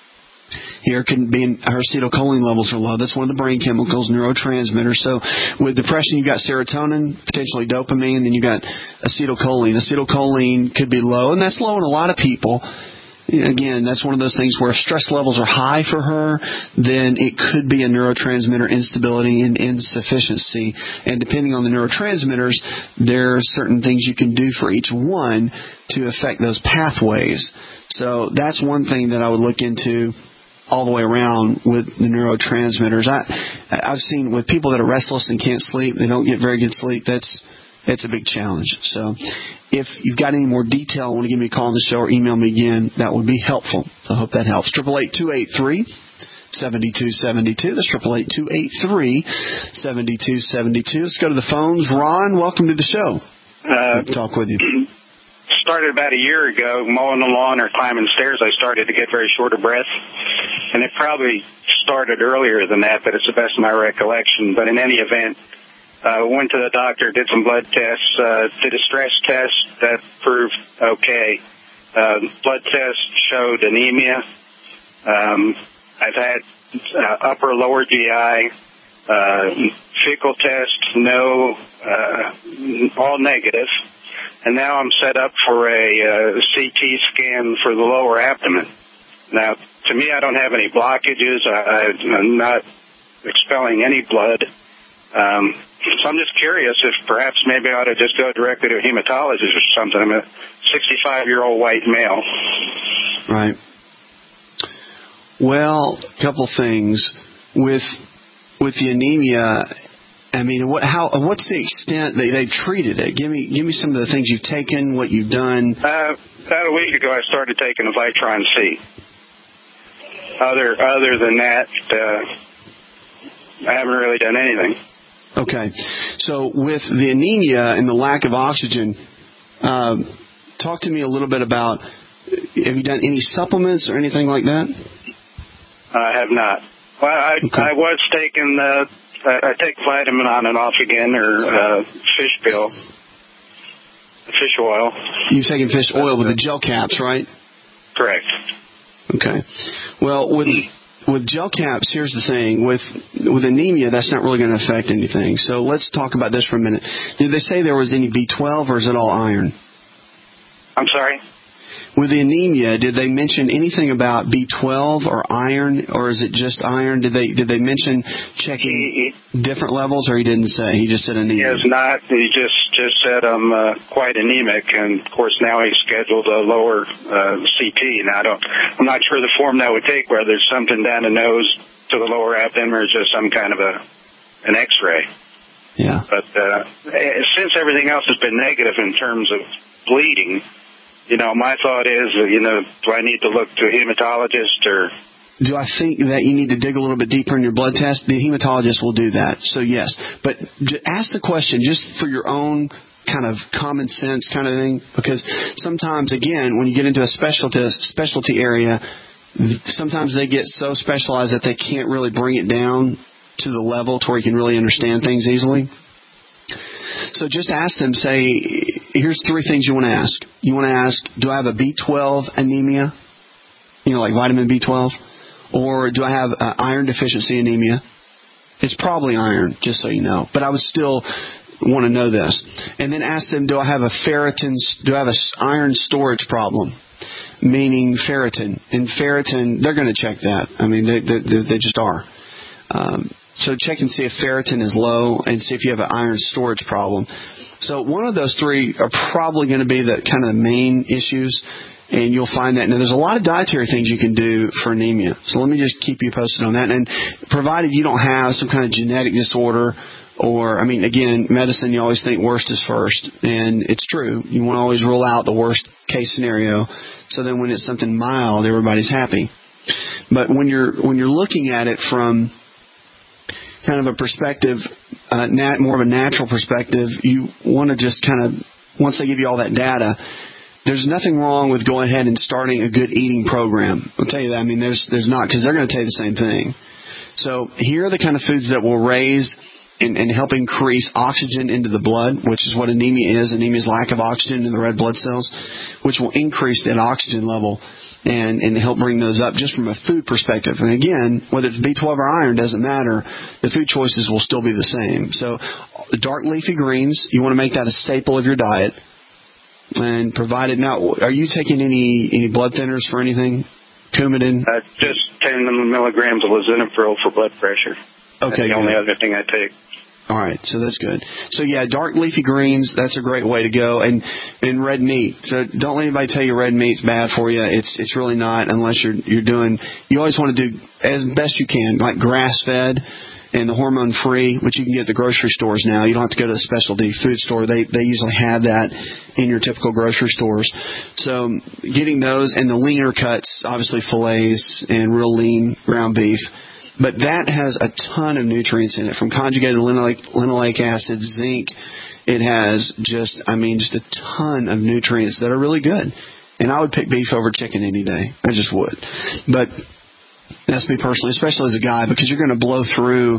here can be her acetylcholine levels are low. That's one of the brain chemicals, neurotransmitters. So with depression, you've got serotonin, potentially dopamine, then you've got acetylcholine. Acetylcholine could be low, and that's low in a lot of people. Again, that's one of those things where if stress levels are high for her, then it could be a neurotransmitter instability and insufficiency. And depending on the neurotransmitters, there are certain things you can do for each one to affect those pathways. So that's one thing that I would look into all the way around with the neurotransmitters. I, I've seen with people that are restless and can't sleep, they don't get very good sleep, that's that's a big challenge. So if you've got any more detail, want to give me a call on the show or email me again, that would be helpful. So I hope that helps. eight eight eight, two eight three, seven two seven two. That's eight eight eight, two eight three, seven two seven two. Let's go to the phones. Ron, welcome to the show. Uh, talk with you. Started about a year ago, mowing the lawn or climbing stairs. I started to get very short of breath, and it probably started earlier than that, but it's the best of my recollection. But in any event, uh, went to the doctor, did some blood tests, uh, did a stress test that proved okay. Uh, blood test showed anemia. Um, I've had uh, upper lower G I, uh, fecal test, no, uh, all negative. And now I'm set up for a uh, C T scan for the lower abdomen. Now, to me, I don't have any blockages. I, I'm not expelling any blood. Um, so I'm just curious if perhaps maybe I ought to just go directly to a hematologist or something. I'm a sixty-five-year-old white male. Right. Well, a couple things with with the anemia. I mean, what how what's the extent they they've treated it? Give me give me some of the things you've taken, what you've done. Uh, about a week ago, I started taking a Vitron C. Other other than that, uh, I haven't really done anything. Okay, so with the anemia and the lack of oxygen, uh, talk to me a little bit about. Have you done any supplements or anything like that? I have not. Well, I, okay. I was taking, uh, I take vitamin on and off again, or uh, fish pill, fish oil. You've taken fish oil with the gel caps, right? Correct. Okay. Well, with with gel caps, here's the thing. With with anemia, that's not really going to affect anything. So let's talk about this for a minute. Did they say there was any B twelve, or is it all iron? I'm sorry? With the anemia, did they mention anything about B twelve or iron, or is it just iron? Did they did they mention checking he, he, different levels, or he didn't say? He just said anemia. He has not. He just just said I'm uh, quite anemic, and of course now he's scheduled a lower uh, C T. Now I don't. I'm not sure the form that would take, whether it's something down the nose to the lower abdomen, or just some kind of a an X-ray. Yeah. But uh, since everything else has been negative in terms of bleeding. You know, my thought is, you know, do I need to look to a hematologist or... Do I think that you need to dig a little bit deeper in your blood test? The hematologist will do that. So, yes. But ask the question just for your own kind of common sense kind of thing. Because sometimes, again, when you get into a specialty, specialty area, sometimes they get so specialized that they can't really bring it down to the level to where you can really understand things easily. So just ask them, say, here's three things you want to ask. You want to ask, do I have a B twelve anemia? You know, like vitamin B twelve? Or do I have uh, iron deficiency anemia? It's probably iron, just so you know. But I would still want to know this. And then ask them, do I have a ferritin, do I have an iron storage problem? Meaning ferritin. And ferritin, they're going to check that. I mean, they, they, they just are. Um, So check and see if ferritin is low and see if you have an iron storage problem. So one of those three are probably going to be the kind of the main issues, and you'll find that. Now, there's a lot of dietary things you can do for anemia. So let me just keep you posted on that. And provided you don't have some kind of genetic disorder or, I mean, again, medicine, you always think worst is first. And it's true. You want to always rule out the worst case scenario. So then when it's something mild, everybody's happy. But when you're when you're looking at it from kind of a perspective, uh, nat, more of a natural perspective, you want to just kind of, once they give you all that data, there's nothing wrong with going ahead and starting a good eating program. I'll tell you that. I mean, there's there's not, because they're going to tell you the same thing. So here are the kind of foods that will raise and, and help increase oxygen into the blood, which is what anemia is. Anemia is lack of oxygen in the red blood cells, which will increase that oxygen level. And, and help bring those up just from a food perspective. And again, whether it's B twelve or iron, doesn't matter. The food choices will still be the same. So dark leafy greens, you want to make that a staple of your diet. And provided, now, are you taking any, any blood thinners for anything? Coumadin? Uh, just ten milligrams of lisinopril for blood pressure. Okay. That's the only other thing I take. All right, so that's good. So, yeah, dark leafy greens, that's a great way to go. And and red meat. So don't let anybody tell you red meat's bad for you. It's it's really not unless you're you're doing – you always want to do as best you can, like grass-fed and the hormone-free, which you can get at the grocery stores now. You don't have to go to the specialty food store. They, they usually have that in your typical grocery stores. So getting those and the leaner cuts, obviously fillets and real lean ground beef. But that has a ton of nutrients in it, from conjugated linoleic, linoleic acid, zinc. It has just, I mean, just a ton of nutrients that are really good. And I would pick beef over chicken any day. I just would. But that's me personally, especially as a guy, because you're going to blow through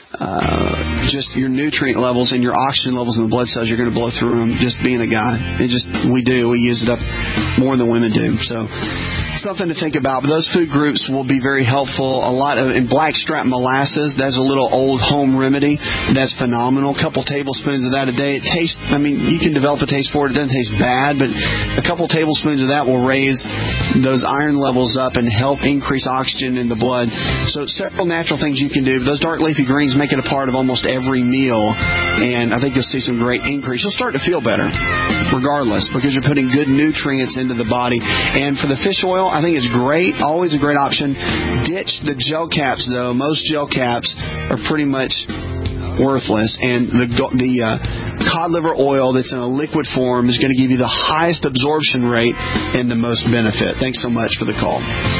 uh, just your nutrient levels and your oxygen levels in the blood cells. You're going to blow through them just being a guy. It just, we do. We use it up more than women do. So something to think about. But those food groups will be very helpful. A lot of in blackstrap molasses. That's a little old home remedy. That's phenomenal. A couple tablespoons of that a day. It tastes. I mean, you can develop a taste for it. It doesn't taste bad, but a couple tablespoons of that will raise those iron levels up and help increase oxygen in the blood. So several natural things you can do. Those dark leafy greens make it a part of almost every meal, and I think you'll see some great increase. You'll start to feel better regardless because you're putting good nutrients into the body. And for the fish oil, I think it's great. Always a great option. Ditch the gel caps, though. Most gel caps are pretty much worthless, and the the uh, cod liver oil that's in a liquid form is going to give you the highest absorption rate and the most benefit. Thanks so much for the call.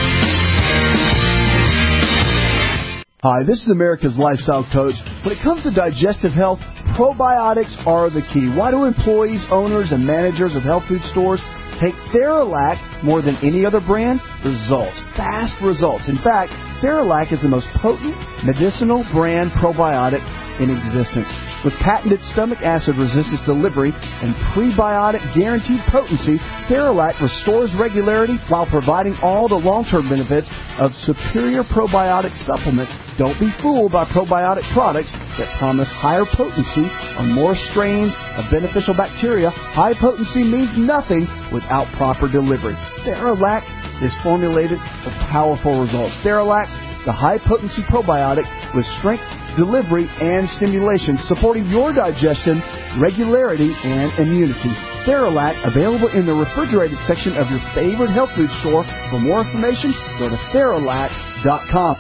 Hi, this is America's Lifestyle Coach. When it comes to digestive health, probiotics are the key. Why do employees, owners, and managers of health food stores take Theralac more than any other brand? Results. Fast results. In fact, Theralac is the most potent medicinal brand probiotic in existence. With patented stomach acid resistance delivery and prebiotic guaranteed potency, Theralac restores regularity while providing all the long-term benefits of superior probiotic supplements. Don't be fooled by probiotic products that promise higher potency on more strains of beneficial bacteria. High potency means nothing without proper delivery. Theralac is formulated for powerful results. Theralac, the high-potency probiotic with strength, delivery, and stimulation, supporting your digestion, regularity, and immunity. Theralac, available in the refrigerated section of your favorite health food store. For more information, go to Theralac dot com.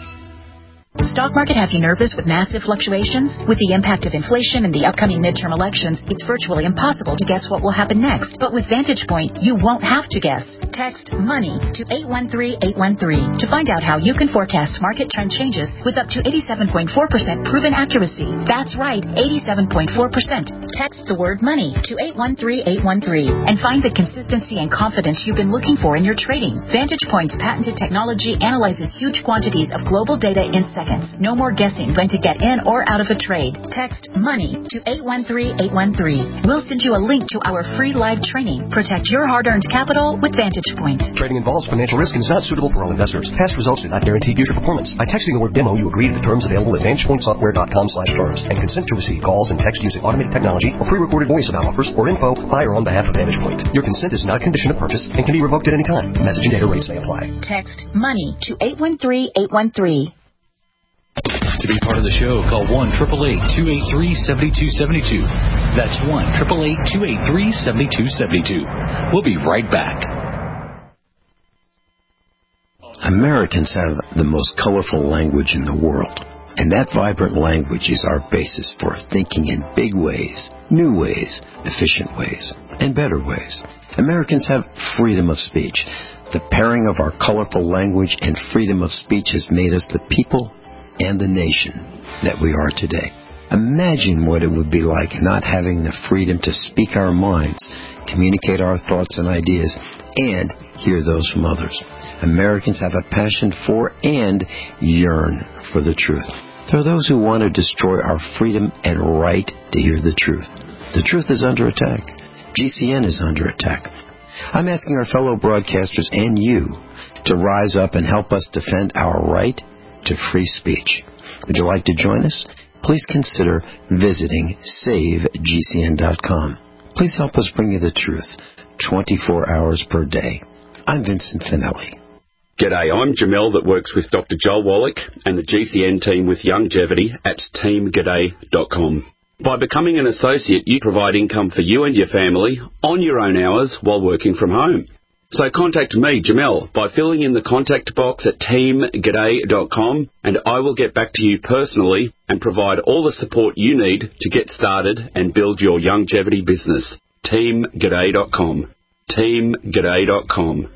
Stock market have you nervous with massive fluctuations? With the impact of inflation and the upcoming midterm elections, it's virtually impossible to guess what will happen next. But with Vantage Point, you won't have to guess. Text MONEY to eight one three eight one three to find out how you can forecast market trend changes with up to eighty-seven point four percent proven accuracy. That's right, eighty-seven point four percent. Text the word MONEY to eight one three eight one three and find the consistency and confidence you've been looking for in your trading. Vantage Point's patented technology analyzes huge quantities of global data in seconds. No more guessing when to get in or out of a trade. Text MONEY to eight one three eight one three. We'll send you a link to our free live training. Protect your hard-earned capital with Vantage Point. Trading involves financial risk and is not suitable for all investors. Past results do not guarantee future performance. By texting the word demo, you agree to the terms available at vantage point software dot com slash terms and consent to receive calls and text using automated technology or pre-recorded voice about offers or info by or on behalf of Vantage Point. Your consent is not a condition of purchase and can be revoked at any time. Message and data rates may apply. Text MONEY to eight one three eight one three. To be part of the show, call one eight eight eight, two eight three, seven two seven two. That's one eight eight eight, two eight three, seven two seven two. We'll be right back. Americans have the most colorful language in the world, and that vibrant language is our basis for thinking in big ways, new ways, efficient ways, and better ways. Americans have freedom of speech. The pairing of our colorful language and freedom of speech has made us the people and the nation that we are today. Imagine what it would be like not having the freedom to speak our minds, communicate our thoughts and ideas, and hear those from others. Americans have a passion for and yearn for the truth. There are those who want to destroy our freedom and right to hear the truth. The truth is under attack. G C N is under attack. I'm asking our fellow broadcasters and you to rise up and help us defend our right to free speech. Would you like to join us? Please consider visiting save G C N dot com. Please help us bring you the truth twenty-four hours per day. I'm Vincent Finelli. G'day, I'm Jamel that works with Doctor Joel Wallach and the G C N team with Youngevity at team g'day dot com. By becoming an associate, you provide income for you and your family on your own hours while working from home. So contact me, Jamel, by filling in the contact box at team g'day dot com, and I will get back to you personally and provide all the support you need to get started and build your Youngevity business. team g'day dot com. team g'day dot com.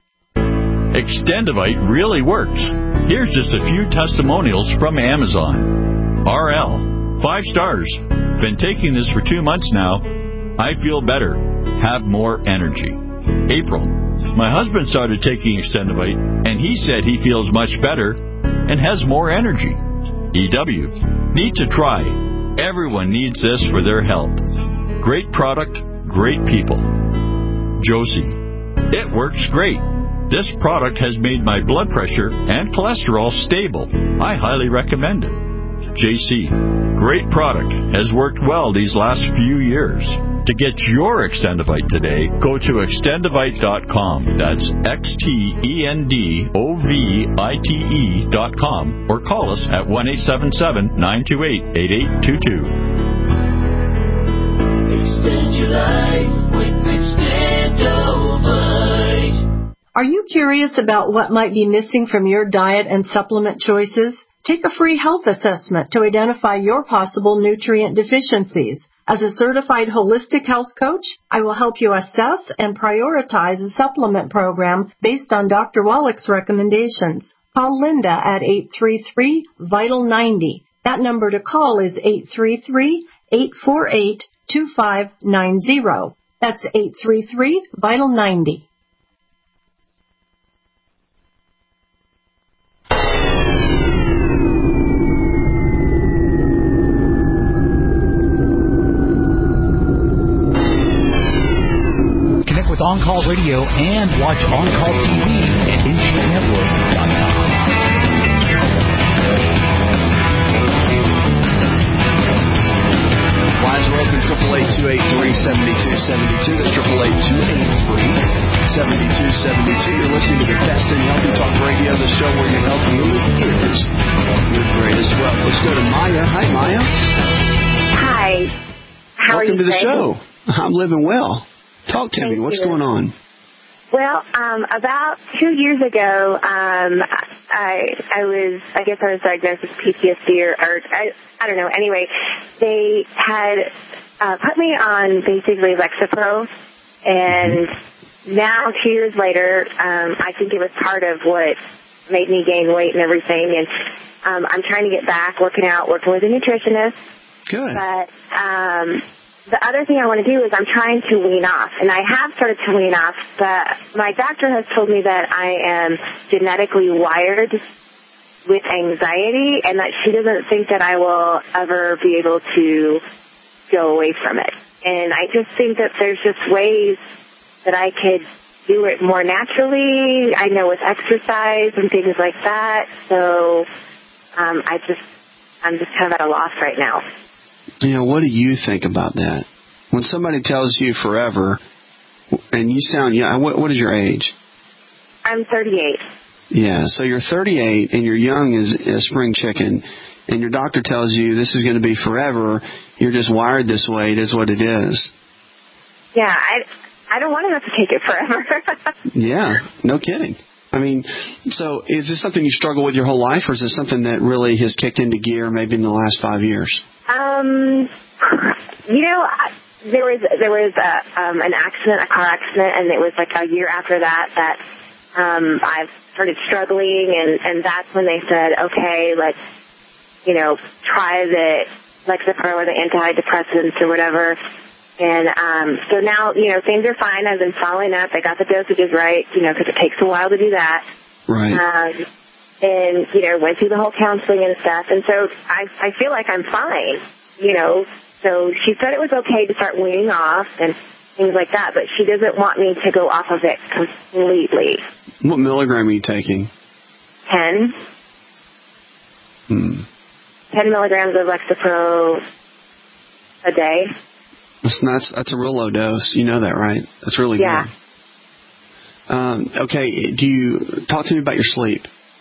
Extendivite really works. Here's just a few testimonials from Amazon. R L, five stars. Been taking this for two months now. I feel better. Have more energy. April, my husband started taking Extendivite, and he said he feels much better and has more energy. E W, need to try. Everyone needs this for their health. Great product, great people. Josie, it works great. This product has made my blood pressure and cholesterol stable. I highly recommend it. J C, great product, has worked well these last few years. To get your Extendivite today, go to extendivite dot com. That's X T E N D O V I T E dot com or call us at one eight seven seven, nine two eight, eight eight two two. Extend your life with Extendivite. Are you curious about what might be missing from your diet and supplement choices? Take a free health assessment to identify your possible nutrient deficiencies. As a certified holistic health coach, I will help you assess and prioritize a supplement program based on Doctor Wallach's recommendations. Call Linda at eight three three, vital ninety. That number to call is eight three three, eight four eight, two five nine zero. That's eight three three, vital ninety. With On Call Radio and watch On Call T V at N G network dot com. Lines are open, triple eight, two eight three, seven two seven two. That's triple eight, two eight three, seven two seven two. You're listening to the best in Healthy Talk Radio, the show where your health really is your greatest wealth. Let's go to Maya. Hi, Maya. Hi. How Welcome are you to the today? show. I'm living well. Talk to Thank me. What's you. going on? Well, um, about two years ago, um, I I was I guess I was diagnosed with P T S D or, or I I don't know. Anyway, they had uh, put me on basically Lexapro, and now two years later, um, I think it was part of what made me gain weight and everything. And um, I'm trying to get back working out, working with a nutritionist. Good. But um, the other thing I want to do is I'm trying to wean off, and I have started to wean off, but my doctor has told me that I am genetically wired with anxiety and that she doesn't think that I will ever be able to go away from it. And I just think that there's just ways that I could do it more naturally. I know with exercise and things like that. So um, I just, I'm just kind of at a loss right now. You know, what do you think about that? When somebody tells you forever, and you sound, yeah, what, what is your age? I'm thirty-eight. Yeah, so you're thirty-eight and you're young as a spring chicken, and your doctor tells you this is going to be forever. You're just wired this way. It is what it is. Yeah, I, I don't want to have to take it forever. Yeah, no kidding. I mean, so is this something you struggle with your whole life, or is this something that really has kicked into gear maybe in the last five years? Um, you know, I, there was there was a, um, an accident, a car accident, and it was like a year after that that um, I started struggling, and, and that's when they said, okay, let's, you know, try the Lexapro or the antidepressants or whatever. And um, so now, you know, things are fine. I've been following up. I got the dosages right, you know, because it takes a while to do that. Right. Um, and, you know, went through the whole counseling and stuff. And so I, I feel like I'm fine, you know. So she said it was okay to start weaning off and things like that, but she doesn't want me to go off of it completely. What milligram are you taking? Ten. Hmm. Ten milligrams of Lexapro a day. That's, that's, that's a real low dose. You know that, right? That's really yeah. good. Um, okay, do you talk to me about your sleep?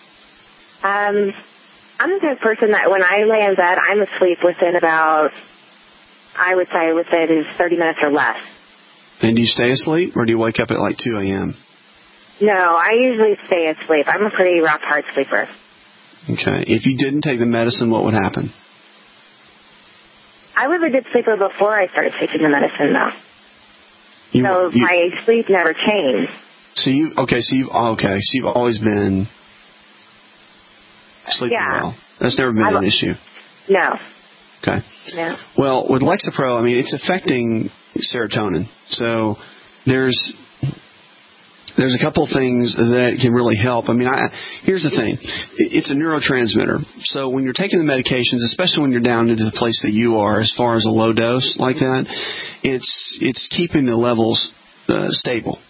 Um, I'm the type of person that when I lay in bed, I'm asleep within about, I would say within thirty minutes or less. And do you stay asleep, or do you wake up at like two a.m.? No, I usually stay asleep. I'm a pretty rock hard sleeper. Okay. If you didn't take the medicine, what would happen? I was a good sleeper before I started taking the medicine, though. You, so you, my sleep never changed. So you okay? So you okay? So you've always been sleeping yeah. well. That's never been I've, an issue. No. Okay. No. Well, with Lexapro, I mean, it's affecting serotonin. So there's there's a couple things that can really help. I mean, I, here's the thing. It's a neurotransmitter. So when you're taking the medications, especially when you're down into the place that you are as far as a low dose like that, it's it's keeping the levels uh, stable.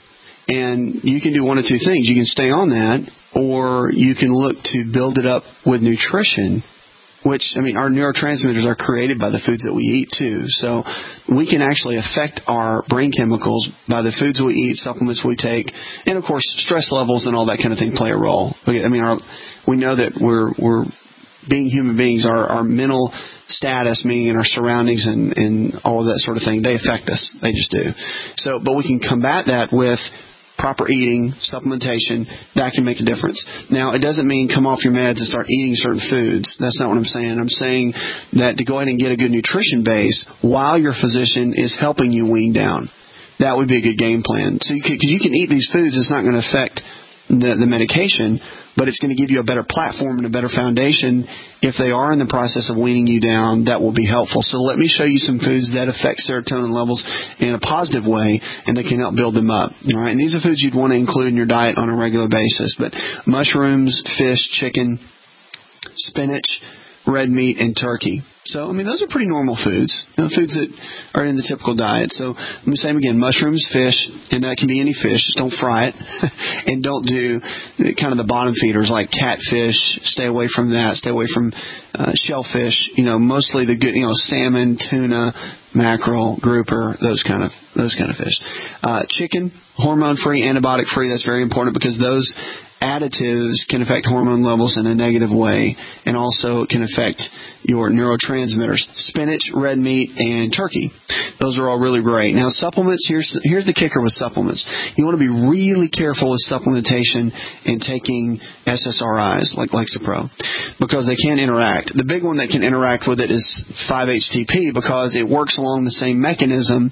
And you can do one of two things. You can stay on that, or you can look to build it up with nutrition, which, I mean, our neurotransmitters are created by the foods that we eat, too. So we can actually affect our brain chemicals by the foods we eat, supplements we take, and, of course, stress levels and all that kind of thing play a role. I mean, our, we know that we're we're being human beings, our, our mental status, meaning in our surroundings and, and all of that sort of thing, they affect us. They just do. So, but we can combat that with proper eating, supplementation. That can make a difference. Now, it doesn't mean come off your meds and start eating certain foods. That's not what I'm saying. I'm saying that to go ahead and get a good nutrition base while your physician is helping you wean down. That would be a good game plan. So you can, cause you can eat these foods, it's not going to affect the, the medication, but it's going to give you a better platform and a better foundation. If they are in the process of weaning you down, that will be helpful. So let me show you some foods that affect serotonin levels in a positive way, and they can help build them up. All right, and these are foods you'd want to include in your diet on a regular basis. But mushrooms, fish, chicken, spinach, red meat, and turkey. So, I mean, those are pretty normal foods, you know, foods that are in the typical diet. So, let me say them again, mushrooms, fish, and that can be any fish. Just don't fry it. And don't do kind of the bottom feeders like catfish. Stay away from that. Stay away from uh, shellfish. You know, mostly the good, you know, salmon, tuna, mackerel, grouper, those kind of those kind of fish. Uh, chicken, hormone-free, antibiotic-free. That's very important because those additives can affect hormone levels in a negative way, and also can affect your neurotransmitters. Spinach, red meat, and turkey. Those are all really great. Now, supplements, here's here's the kicker with supplements. You want to be really careful with supplementation and taking S S R Is like Lexapro because they can interact. The big one that can interact with it is five H T P because it works along the same mechanism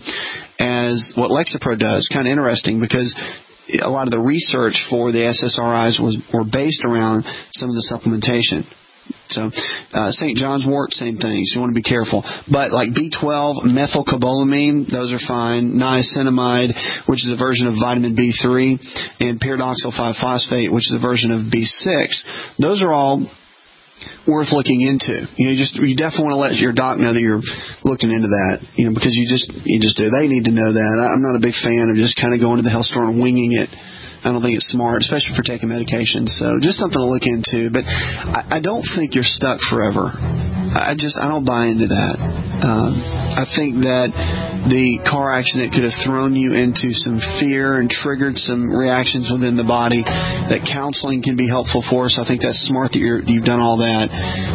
as what Lexapro does. Kind of interesting because a lot of the research for the S S R Is was were based around some of the supplementation. So, uh, Saint John's wort, same thing. So you want to be careful. But like B twelve, methylcobalamin, those are fine. Niacinamide, which is a version of vitamin B three, and pyridoxal five phosphate, which is a version of B six. Those are all worth looking into. You know, you just you definitely want to let your doc know that you're looking into that. You know, because you just you just do. They need to know that. I'm not a big fan of just kind of going to the health store and winging it. I don't think it's smart, especially for taking medication. So just something to look into. But I, I don't think you're stuck forever. I just I don't buy into that. Um, I think that the car accident could have thrown you into some fear and triggered some reactions within the body. That counseling can be helpful for us. I think that's smart that you're, you've done all that.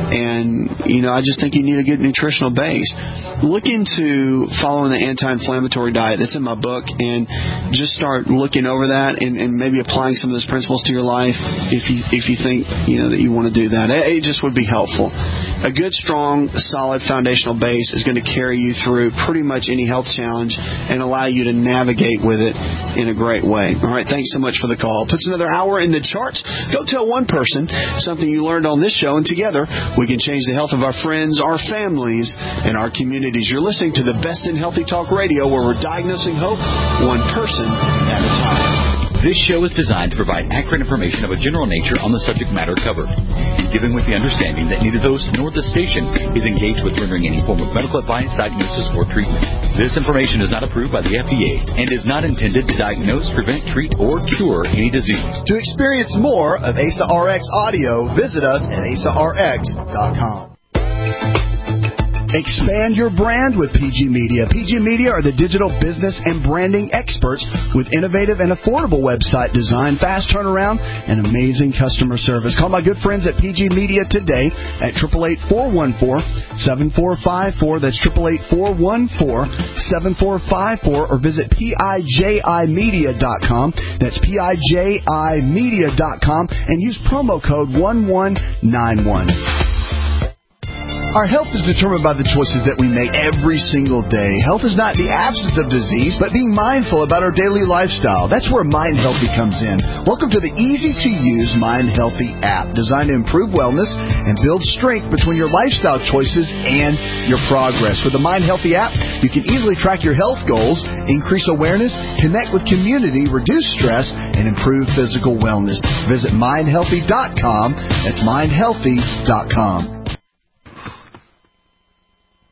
And you know, I just think you need a good nutritional base. Look into following the anti-inflammatory diet that's in my book, and just start looking over that and, and maybe applying some of those principles to your life if you if you think you know that you want to do that. It, it just would be helpful. A good, strong, solid foundational base is going to carry you through pretty much any health challenge and allow you to navigate with it in a great way. All right, thanks so much for the call. Puts another hour in the charts. Go tell one person something you learned on this show, and together we can change the health of our friends, our families, and our communities. You're listening to the best in Healthy Talk Radio, where we're diagnosing hope one person at a time. This show is designed to provide accurate information of a general nature on the subject matter covered, and given with the understanding that neither host nor the station is engaged with rendering any form of medical advice, diagnosis, or treatment. This information is not approved by the F D A and is not intended to diagnose, prevent, treat, or cure any disease. To experience more of A S A R X audio, visit us at A S A R X dot com. Expand your brand with P G Media. P G Media are the digital business and branding experts with innovative and affordable website design, fast turnaround, and amazing customer service. Call my good friends at P G Media today at eight eight eight, four one four, seven four five four. That's eight eight eight, four one four, seven four five four, or visit P I J I media dot com. That's P I J I media dot com, and use promo code one one nine one. Our health is determined by the choices that we make every single day. Health is not the absence of disease, but being mindful about our daily lifestyle. That's where Mind Healthy comes in. Welcome to the easy-to-use Mind Healthy app, designed to improve wellness and build strength between your lifestyle choices and your progress. With the Mind Healthy app, you can easily track your health goals, increase awareness, connect with community, reduce stress, and improve physical wellness. Visit mind healthy dot com. That's mind healthy dot com.